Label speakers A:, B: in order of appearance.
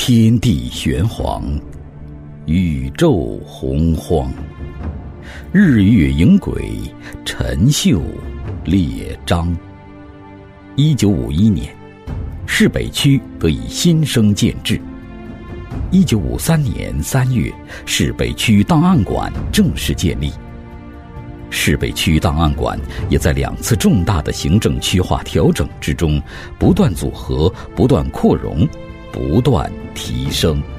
A: 天地玄黄，宇宙洪荒，日月盈轨，辰宿列张。1951年，市北区得以新生建制。1953年3月，市北区档案馆正式建立。市北区档案馆也在2次重大的行政区划调整之中不断组合、不断扩容、不断提升。